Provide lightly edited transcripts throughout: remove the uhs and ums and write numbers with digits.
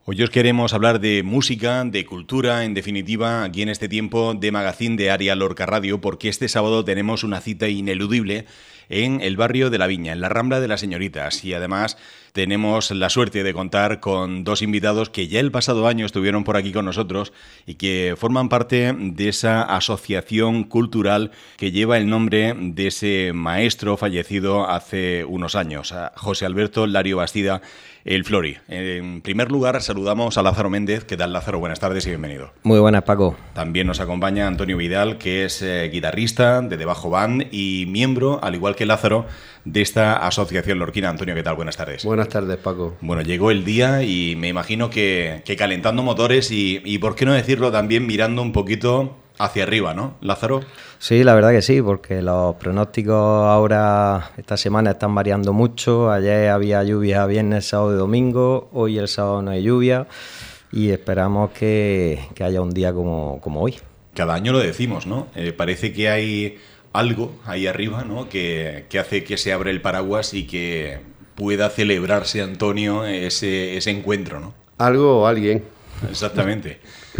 Hoy os queremos hablar de música, de cultura, en definitiva, aquí en este tiempo de Magazín de Área Lorca Radio, porque este sábado tenemos una cita ineludible en el barrio de La Viña, en la Rambla de las Señoritas, y además tenemos la suerte de contar con dos invitados que ya el pasado año estuvieron por aquí con nosotros y que forman parte de esa asociación cultural que lleva el nombre de ese maestro fallecido hace unos años, a José Alberto Lario Bastida, el Flori. En primer lugar, saludamos a Lázaro Méndez. ¿Qué tal, Lázaro? Buenas tardes y bienvenido. Muy buenas, Paco. También nos acompaña Antonio Vidal, que es guitarrista de Debajo Band y miembro, al igual que Lázaro, de esta asociación lorquina. Antonio, ¿qué tal? Buenas tardes. Buenas tardes, Paco. Bueno, llegó el día y me imagino que calentando motores y, por qué no decirlo, también mirando un poquito hacia arriba, ¿no, Lázaro? Sí, la verdad que sí, porque los pronósticos ahora, esta semana, están variando mucho. Ayer había lluvia viernes, sábado y domingo, hoy el sábado no hay lluvia y esperamos que haya un día como hoy. Cada año lo decimos, ¿no? Parece que hay algo ahí arriba, ¿no? Que hace que se abra el paraguas y que pueda celebrarse, Antonio, ese encuentro, ¿no? Algo o alguien. Exactamente.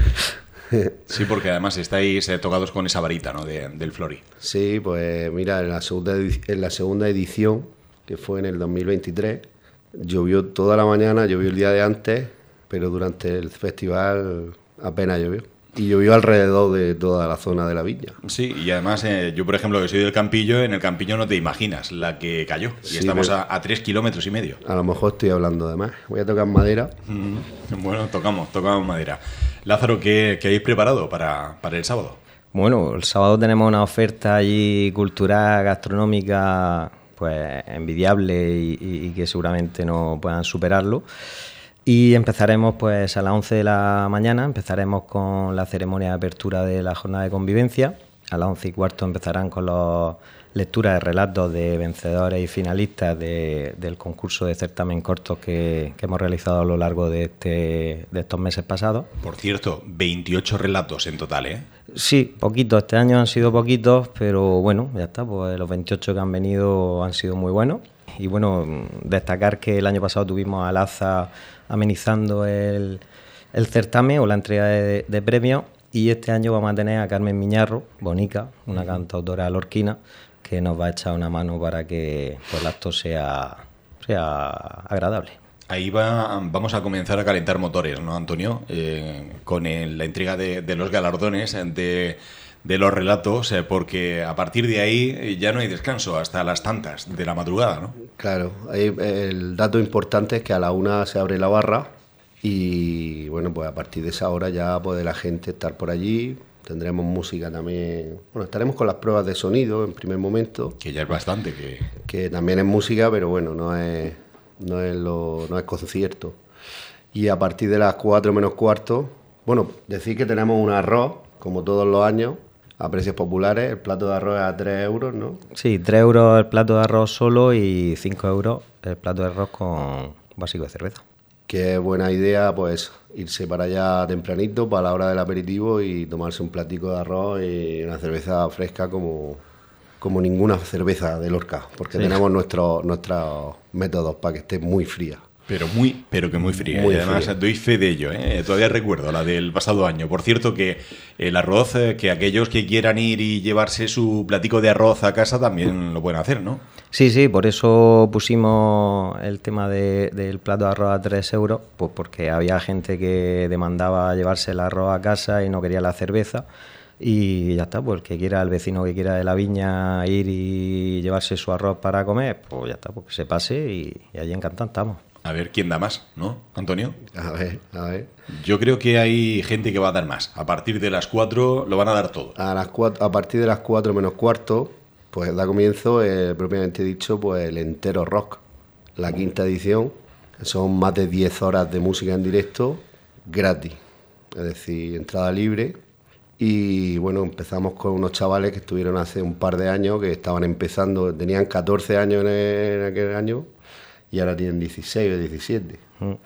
Sí, porque además estáis tocados con esa varita, ¿no? Del Flori. Sí, pues mira, en la segunda edición, que fue en el 2023, llovió toda la mañana, llovió el día de antes, pero durante el festival apenas llovió. Y llovió alrededor de toda la zona de la Viña. Sí, y además yo, por ejemplo, que soy del Campillo, en el Campillo no te imaginas la que cayó. Y sí, estamos a 3 kilómetros y medio. A lo mejor estoy hablando de más. Voy a tocar madera. Bueno, tocamos madera. Lázaro, ¿qué habéis preparado para el sábado? Bueno, el sábado tenemos una oferta allí cultural, gastronómica, pues envidiable y que seguramente no puedan superarlo. Y empezaremos pues a las 11 de la mañana, empezaremos con la ceremonia de apertura de la jornada de convivencia. A las 11:15 empezarán con las lecturas de relatos de vencedores y finalistas del concurso de certamen cortos que hemos realizado a lo largo de estos meses pasados. Por cierto, 28 relatos en total, ¿eh? Sí, poquitos. Este año han sido poquitos, pero bueno, ya está. Pues los 28 que han venido han sido muy buenos. Y bueno, destacar que el año pasado tuvimos a Laza amenizando el certamen o la entrega de premios, y este año vamos a tener a Carmen Miñarro, Bonica, una cantautora lorquina, que nos va a echar una mano para que pues, el acto sea agradable. Ahí vamos a comenzar a calentar motores, ¿no, Antonio? Con la entrega de los galardones de los relatos, porque a partir de ahí ya no hay descanso hasta las tantas de la madrugada, ¿no? Claro, el dato importante es que a la 1 se abre la barra y bueno, pues a partir de esa hora ya puede la gente estar por allí. Tendremos música también. Bueno, estaremos con las pruebas de sonido en primer momento. Que ya es bastante. Que también es música, pero bueno, no es concierto. Y a partir de las 4 menos cuarto, bueno, decir que tenemos un arroz, como todos los años, a precios populares. El plato de arroz es a 3 euros, ¿no? Sí, 3 euros el plato de arroz solo y 5 euros el plato de arroz con básico de cerveza. Que es buena idea, pues, irse para allá tempranito, para la hora del aperitivo, y tomarse un platico de arroz y una cerveza fresca como ninguna cerveza de Lorca, porque sí, tenemos nuestros métodos para que esté muy fría. Pero que muy fría. Muy y además fría. Doy fe de ello, ¿eh? Todavía recuerdo la del pasado año. Por cierto, que el arroz, que aquellos que quieran ir y llevarse su platico de arroz a casa también lo pueden hacer, ¿no? Sí, por eso pusimos el tema del plato de arroz a 3 euros, pues porque había gente que demandaba llevarse el arroz a casa y no quería la cerveza. Y ya está, pues el que quiera, el vecino que quiera de la Viña ir y llevarse su arroz para comer, pues ya está, pues que se pase y allí encantados estamos. A ver quién da más, ¿no, Antonio? A ver. Yo creo que hay gente que va a dar más. A partir de las 4 lo van a dar todo. A partir de las 4 menos cuarto, pues da comienzo, propiamente dicho, pues el Entero Rock, la 5ª edición. Son más de 10 horas de música en directo, gratis. Es decir, entrada libre. Y bueno, empezamos con unos chavales que estuvieron hace un par de años, que estaban empezando, tenían 14 años en aquel año, y ahora tienen 16 o 17.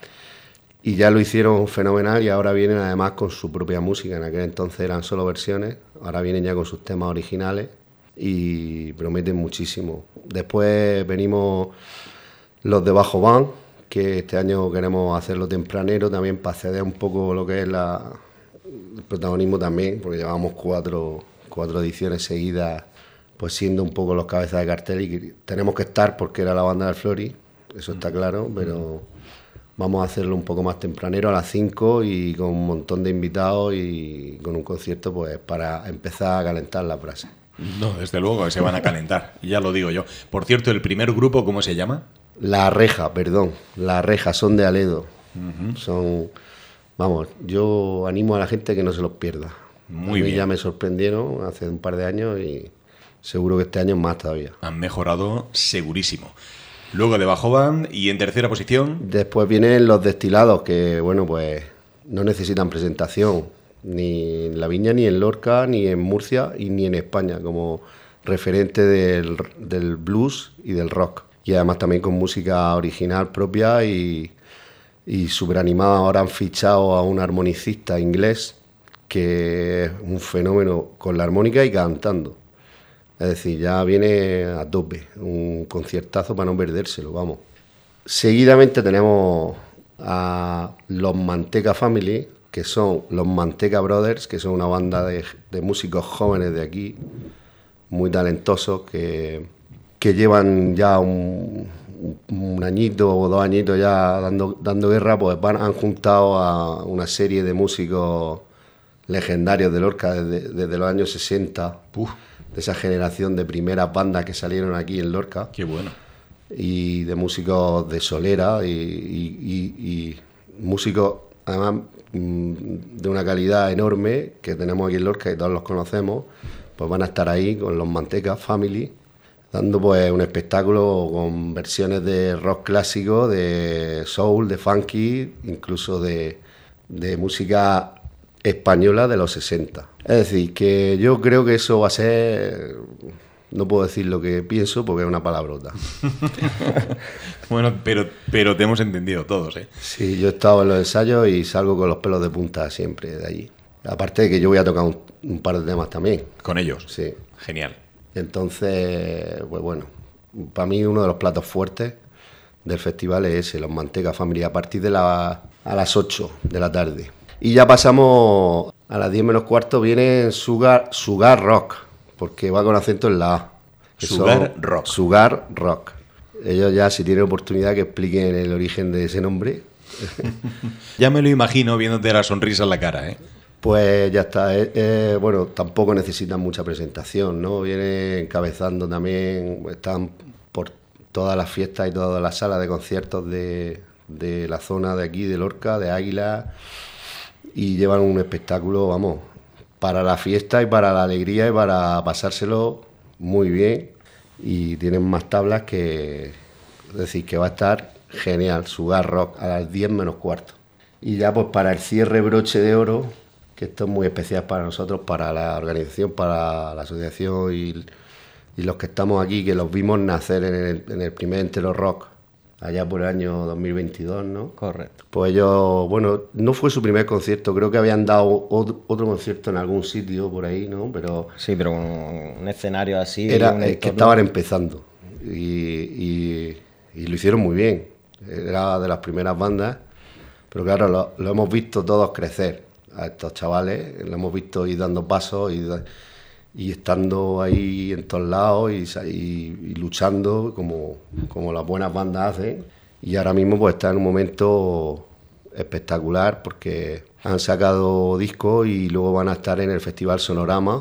Y ya lo hicieron fenomenal, y ahora vienen además con su propia música. En aquel entonces eran solo versiones, ahora vienen ya con sus temas originales y prometen muchísimo. Después venimos los Debajo Band, que este año queremos hacerlo tempranero también para ceder un poco lo que es el protagonismo también, porque llevamos cuatro ediciones seguidas pues siendo un poco los cabezas de cartel y que tenemos que estar porque era la banda del Flori, eso está claro, pero vamos a hacerlo un poco más tempranero a las 5 y con un montón de invitados y con un concierto pues para empezar a calentar la brasa. No, desde luego que se van a calentar, ya lo digo yo. Por cierto, ¿el primer grupo cómo se llama? La Reja, son de Aledo. Son, vamos, yo animo a la gente que no se los pierda. Muy a mí bien. Ya me sorprendieron hace un par de años y seguro que este año más todavía. Han mejorado segurísimo. Luego de bajo van y en tercera posición. Después vienen los destilados que, bueno, pues no necesitan presentación, ni en La Viña, ni en Lorca, ni en Murcia y ni en España, como referente del blues y del rock. Y además también con música original propia y súper animada. Ahora han fichado a un armonicista inglés que es un fenómeno con la armónica y cantando. Es decir, ya viene a tope, un conciertazo para no perdérselo, vamos. Seguidamente tenemos a los Manteca Family, que son los Manteca Brothers, que son una banda de músicos jóvenes de aquí, muy talentosos, que llevan ya un añito o 2 añitos ya dando guerra, pues han juntado a una serie de músicos legendarios de Lorca desde los años 60. De esa generación de primeras bandas que salieron aquí en Lorca. Qué bueno. Y de músicos de solera y músicos, además, de una calidad enorme que tenemos aquí en Lorca y todos los conocemos, pues van a estar ahí con los Manteca Family, dando pues un espectáculo con versiones de rock clásico, de soul, de funky, incluso de música española de los 60. Es decir, que yo creo que eso va a ser... No puedo decir lo que pienso porque es una palabrota. Bueno, pero te hemos entendido todos, ¿eh? Sí, yo he estado en los ensayos y salgo con los pelos de punta siempre de allí. Aparte de que yo voy a tocar un par de temas también. Con ellos. Sí. Genial. Entonces, pues bueno, para mí uno de los platos fuertes del festival es ese, los Manteca Family, a partir a las 8 de la tarde. Y ya pasamos a las 10 menos cuarto, viene Sugar Rock, porque va con acento en la A. Rock. Sugar Rock. Ellos ya, si tienen oportunidad, que expliquen el origen de ese nombre. Ya me lo imagino viéndote la sonrisa en la cara, ¿eh? Pues ya está. Bueno, tampoco necesitan mucha presentación, ¿no? Vienen encabezando también, están por todas las fiestas y todas las salas de conciertos de la zona de aquí, de Lorca, de Águila, y llevan un espectáculo, vamos, para la fiesta y para la alegría y para pasárselo muy bien. Y tienen más tablas es decir, que va a estar genial, Sugar Rock a las 10 menos cuarto. Y ya pues para el cierre broche de oro, que esto es muy especial para nosotros, para la organización, para la asociación y los que estamos aquí, que los vimos nacer en el primer Entero Rock, allá por el año 2022, ¿no? Correcto. Pues ellos, bueno, no fue su primer concierto, creo que habían dado otro concierto en algún sitio por ahí, ¿no? Pero sí, pero un escenario así... Era que estaban empezando y lo hicieron muy bien. Era de las primeras bandas, pero claro, lo hemos visto todos crecer a estos chavales, lo hemos visto ir dando pasos y estando ahí en todos lados y luchando como las buenas bandas hacen. Y ahora mismo pues está en un momento espectacular porque han sacado discos y luego van a estar en el Festival Sonorama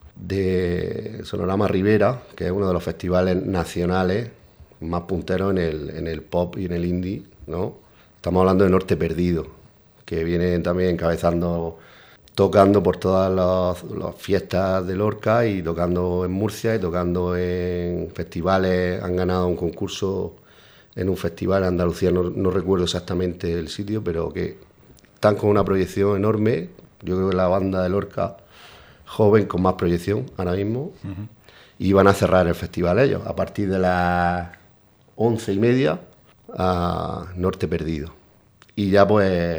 de Sonorama Rivera, que es uno de los festivales nacionales más punteros en el pop y en el indie, ¿no? Estamos hablando de Norte Perdido, que viene también encabezando, tocando por todas las fiestas de Lorca y tocando en Murcia y tocando en festivales. Han ganado un concurso en un festival en Andalucía, no recuerdo exactamente el sitio, pero que están con una proyección enorme. Yo creo que la banda de Lorca joven con más proyección ahora mismo. Uh-huh. Y van a cerrar el festival ellos a partir de las 11:30 a Norte Perdido. Y ya pues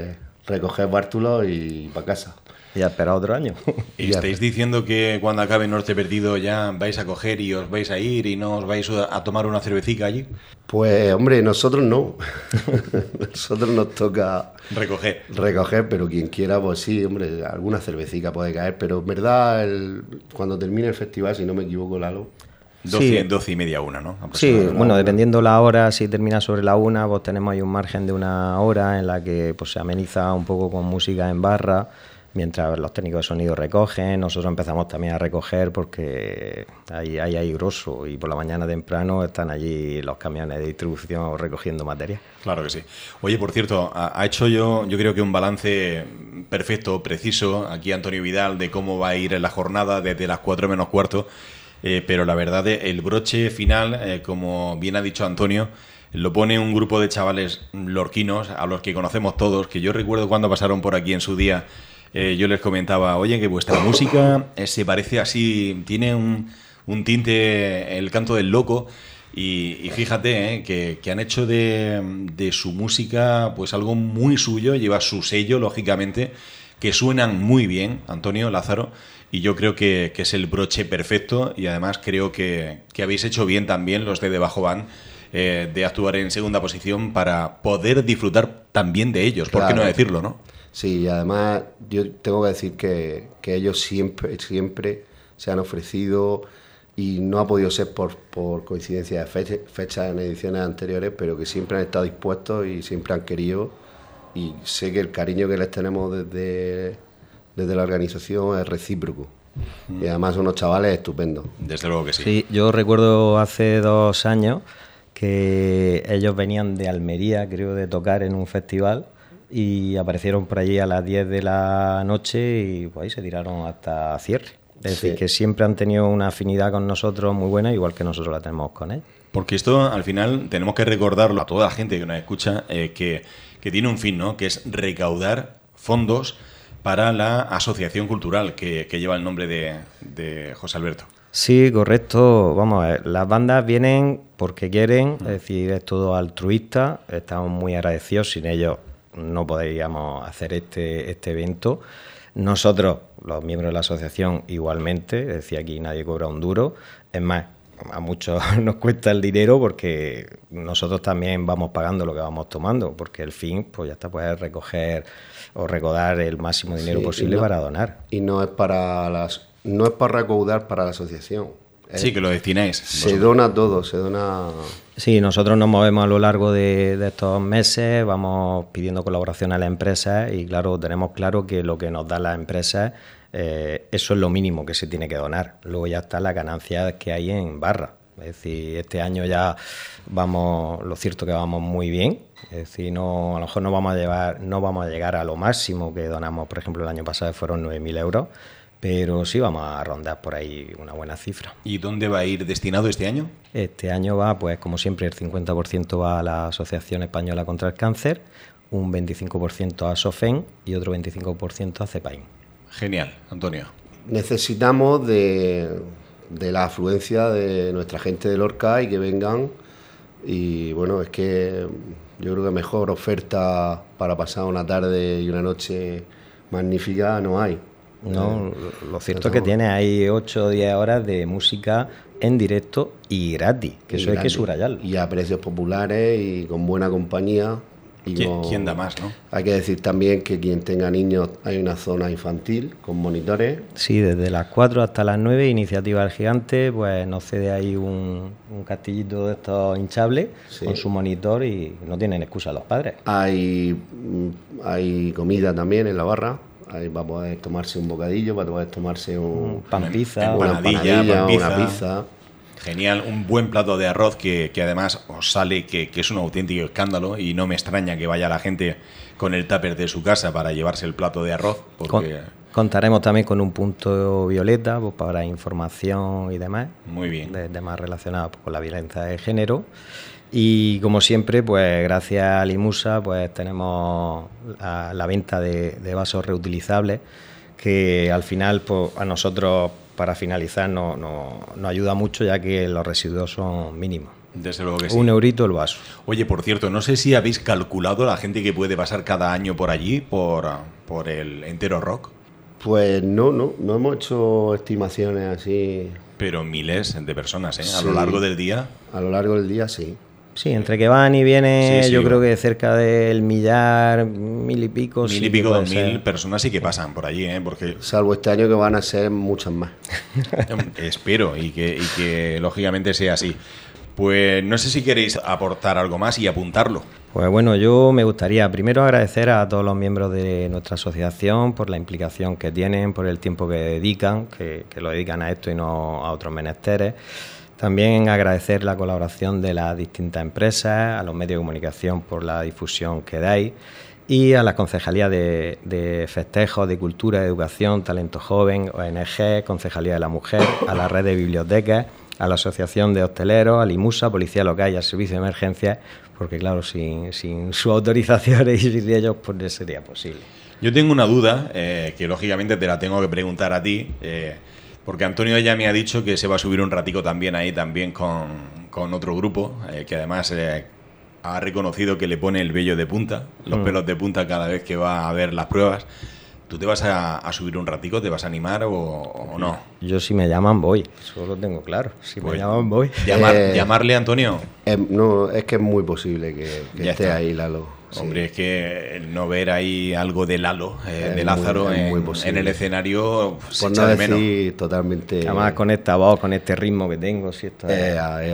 recoger bártulos y para casa. Y a esperar otro año. ¿Y estáis diciendo que cuando acabe Norte Perdido ya vais a coger y os vais a ir y no os vais a tomar una cervecita allí? Pues, hombre, nosotros no. Nosotros nos toca recoger, pero quien quiera, pues sí, hombre, alguna cervecita puede caer. Pero en verdad, cuando termine el festival, si no me equivoco, Lalo... 12 y media, 1, ¿no? Sí, bueno, dependiendo la hora, si termina sobre la 1, pues tenemos ahí un margen de una hora en la que pues se ameniza un poco con música en barra, mientras los técnicos de sonido recogen. Nosotros empezamos también a recoger porque hay grosso y por la mañana temprano están allí los camiones de distribución recogiendo materia. Claro que sí. Oye, por cierto, ha hecho yo creo que un balance perfecto, preciso, aquí Antonio Vidal, de cómo va a ir la jornada desde las 4 menos cuarto. Pero la verdad, el broche final, como bien ha dicho Antonio, lo pone un grupo de chavales lorquinos, a los que conocemos todos, que yo recuerdo cuando pasaron por aquí en su día, yo les comentaba, oye, que vuestra música se parece así, tiene un tinte, el canto del loco, y fíjate que han hecho de su música pues algo muy suyo, lleva su sello, lógicamente, que suenan muy bien, Antonio, Lázaro, y yo creo que es el broche perfecto, y además creo que habéis hecho bien también los de Debajo Band de actuar en segunda posición para poder disfrutar también de ellos, ¿por qué no decirlo, no? Sí, y además yo tengo que decir que ellos siempre se han ofrecido, y no ha podido ser por coincidencia de fechas en ediciones anteriores, pero que siempre han estado dispuestos y siempre han querido, y sé que el cariño que les tenemos desde la organización es recíproco. Y además son unos chavales estupendos. Desde luego que sí. Sí, yo recuerdo hace 2 años que ellos venían de Almería, creo, de tocar en un festival, y aparecieron por allí a las 10 de la noche y pues ahí se tiraron hasta cierre. Es decir, que siempre han tenido una afinidad con nosotros muy buena, igual que nosotros la tenemos con él. Porque esto, al final, tenemos que recordarlo a toda la gente que nos escucha, que tiene un fin, ¿no? Que es recaudar fondos para la asociación cultural que lleva el nombre de José Alberto. Sí, correcto. Vamos a ver, las bandas vienen porque quieren, es decir, es todo altruista. Estamos muy agradecidos, sin ellos no podríamos hacer este evento. Nosotros, los miembros de la asociación, igualmente, es decir, aquí nadie cobra un duro. Es más, a muchos nos cuesta el dinero porque nosotros también vamos pagando lo que vamos tomando, porque el fin, pues ya está, pues recoger o recaudar el máximo dinero posible para donar. Y no es para recaudar para la asociación. Sí, que lo destináis. Se dona todo, se dona... Sí, nosotros nos movemos a lo largo de estos meses, vamos pidiendo colaboración a las empresas y claro, tenemos claro que lo que nos da las empresas, eso es lo mínimo que se tiene que donar. Luego ya está la ganancia que hay en barra. Es decir, este año ya vamos, lo cierto que vamos muy bien. Es decir, no, a lo mejor no vamos a llegar a lo máximo que donamos, por ejemplo, el año pasado fueron 9.000 euros, pero sí vamos a rondar por ahí una buena cifra. ¿Y dónde va a ir destinado este año? Este año va, pues como siempre, el 50% va a la Asociación Española contra el Cáncer, un 25% a SOFEN y otro 25% a CEPAIN. Genial, Antonio. Necesitamos de la afluencia de nuestra gente de Lorca y que vengan. Y bueno, es que yo creo que mejor oferta para pasar una tarde y una noche magnífica no hay. No, lo cierto es que tiene ahí 8 o 10 horas de música en directo y gratis, que eso hay que subrayarlo. Y a precios populares y con buena compañía. ¿Quién da más, no? Hay que decir también que quien tenga niños, hay una zona infantil con monitores. Sí, desde las 4 hasta las 9, Iniciativa del Gigante pues nos cede ahí un castillito de estos hinchables, sí, con su monitor, y no tienen excusa los padres. Hay comida también en la barra. Ahí va a poder tomarse un bocadillo, va a poder tomarse una empanadilla, una pizza. Genial, un buen plato de arroz que además os sale que es un auténtico escándalo, y no me extraña que vaya la gente con el tupper de su casa para llevarse el plato de arroz. Porque... Contaremos también con un punto violeta pues, para información y demás. Muy bien. De temas relacionados con la violencia de género. Y como siempre, pues gracias a Limusa, pues tenemos la venta de vasos reutilizables, que al final pues, a nosotros, para finalizar, nos ayuda mucho, ya que los residuos son mínimos. Desde luego que sí. 1 eurito el vaso. Oye, por cierto, no sé si habéis calculado la gente que puede pasar cada año por allí, por el Entero Rock. Pues no hemos hecho estimaciones así. Pero miles de personas, ¿eh? A Sí. lo largo del día. A lo largo del día, sí. Sí, entre que van y vienen, Sí, yo creo va. que cerca del millar, 1000 y pico. 1000 sí y que pico, puede 2000 ser. personas sí que pasan por allí, ¿eh? Porque Salvo este año que van a ser muchas más. espero y que lógicamente sea así. Pues no sé si queréis aportar algo más y apuntarlo. Pues bueno, yo me gustaría primero agradecer a todos los miembros de nuestra asociación por la implicación que tienen, por el tiempo que dedican, que lo dedican a esto y no a otros menesteres. También agradecer la colaboración de las distintas empresas, a los medios de comunicación por la difusión que dais y a las concejalías de festejos, de cultura, de educación, talento joven, ONG, Concejalía de la Mujer, a la red de bibliotecas, a la Asociación de Hosteleros, al IMUSA, Policía Local y al Servicio de Emergencias, porque claro, sin su autorización y sin ellos pues no sería posible. Yo tengo una duda, que lógicamente te la tengo que preguntar a ti, porque Antonio ya me ha dicho que se va a subir un ratico también ahí, también con otro grupo, que además ha reconocido que le pone el vello de punta, los pelos de punta cada vez que va a ver las pruebas. ¿Tú te vas a subir un ratico? ¿Te vas a animar o no? Yo si me llaman voy, eso lo tengo claro, si Pues, me llaman voy. Llamarle a Antonio. No, es que es muy posible que Ya esté está. ahí Lalo. Sí. Hombre, es que el no ver ahí algo de Lalo, de muy- Lázaro es muy en posible. el escenario, se Por echa no de menos. decir totalmente. Además con esta voz, con este ritmo que tengo, si esto es...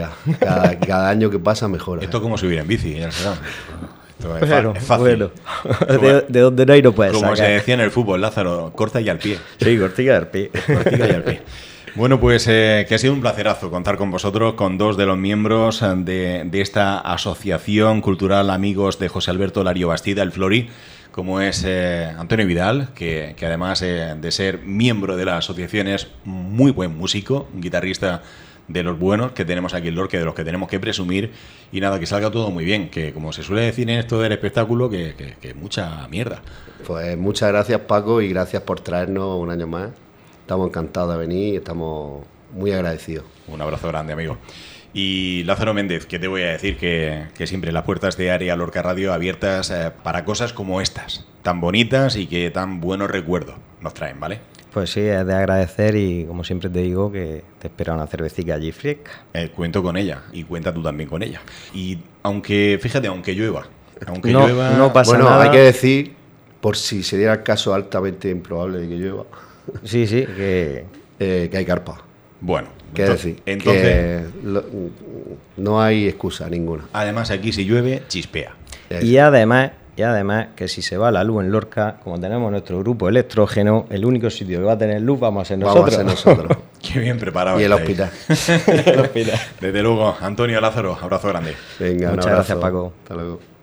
Cada año que pasa mejora. Esto es como subir en bici, ya sabes. Esto es, Pero, es fácil. bueno, de donde no hay no puedes Como se sacar. decía en el fútbol, Lázaro, corta y al pie. Sí, cortilla del pie. Cortica y al pie. Bueno, pues que ha sido un placerazo contar con vosotros, con dos de los miembros de esta asociación cultural Amigos de José Alberto Lario Bastida, el Flori, como es Antonio Vidal, que además de ser miembro de la asociación es muy buen músico, un guitarrista de los buenos que tenemos aquí en Lorca, de los que tenemos que presumir, y nada, que salga todo muy bien, que como se suele decir en esto del espectáculo, que mucha mierda. Pues muchas gracias, Paco, y gracias por traernos un año más. Estamos encantados de venir y estamos muy agradecidos. Un abrazo grande, amigo. Y Lázaro Méndez, que te voy a decir que siempre las puertas de Área Lorca Radio abiertas para cosas como estas, tan bonitas y que tan buenos recuerdos nos traen, ¿vale? Pues sí, es de agradecer y como siempre te digo que te espera una cervecita allí fresca. Cuento con ella y cuenta tú también con ella. Y aunque, fíjate, aunque llueva, No pasa Bueno, nada. hay que decir, por si se diera el caso altamente improbable de que llueva, Sí, que que hay carpa. Bueno, ¿Qué decir? entonces Que no hay excusa ninguna. además aquí si llueve, chispea. y además que si se va la luz en Lorca, como tenemos nuestro grupo Electrógeno, el único sitio que va a tener luz vamos a ser nosotros. Vamos a ser nosotros. Qué bien preparado. Y el estáis. hospital. Desde luego, Antonio, Lázaro, abrazo grande. Venga, un Muchas abrazo. gracias, Paco. Hasta luego.